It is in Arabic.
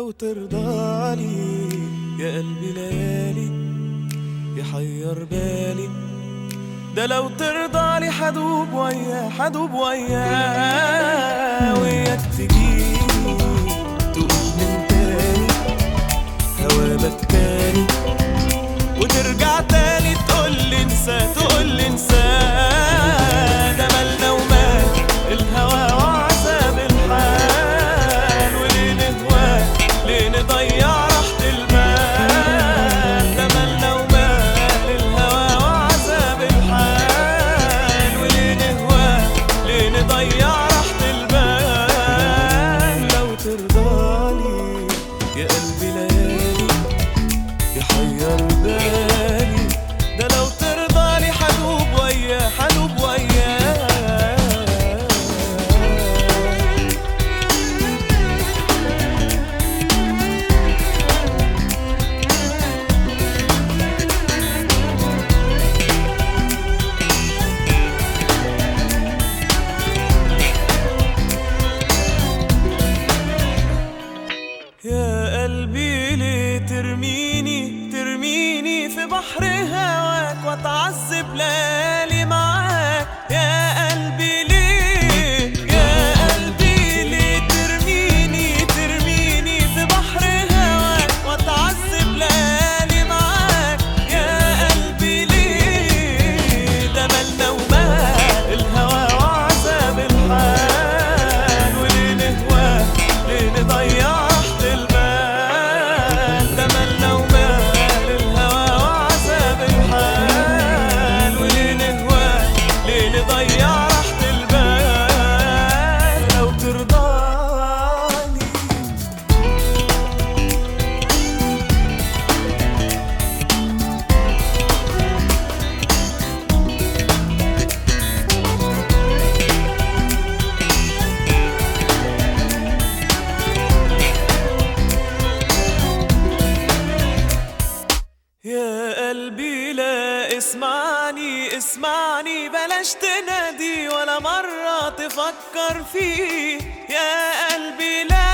لو ترضالي يا قلبي ليالي يحير بالي، ده لو ترضالي حدوب وياه حدوب وياه، وياك تجيني تقول من تاني هوا بكاني، وترجع تاني تقولي انسى تقولي انسى، ده مالنا ومال الهوا وعذاب الحال، وليه نهواه ليه نضيع راحة البال، ده مالنا ومال الهوا وعذاب الحال، وليه نهواه ليه نضيع راحة البال، لو ترضالي يا قلبي ليالي يحير بالي، ده لو ترضالي حدوب وياه حدوب وياه. يا قلبي ليه ترميني ترميني في بحر هواك واتعذب ليالي معاك، يا قلبي ليه يا قلبي ليه ترميني ترميني في بحر هواك واتعذب ليالي معاك، يا قلبي ليه ده مالنا ومال الهوى وعذاب الحال، وليه نهواه ليه نضيع يا قلبي لا اسمعني اسمعني بلاش تنادي ولا مرة تفكر فيه، يا قلبي لا